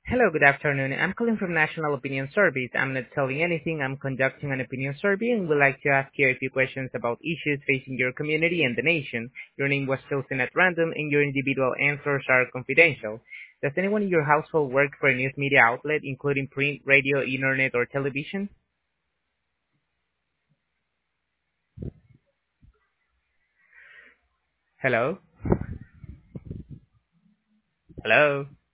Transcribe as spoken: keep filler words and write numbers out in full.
Hello, good afternoon. I'm calling from National Opinion Surveys. I'm not telling anything. I'm conducting an opinion survey and would like to ask you a few questions about issues facing your community and the nation. Your name was chosen at random and your individual answers are confidential. Does anyone in your household work for a news media outlet, including print, radio, internet, or television? Hello? Hello?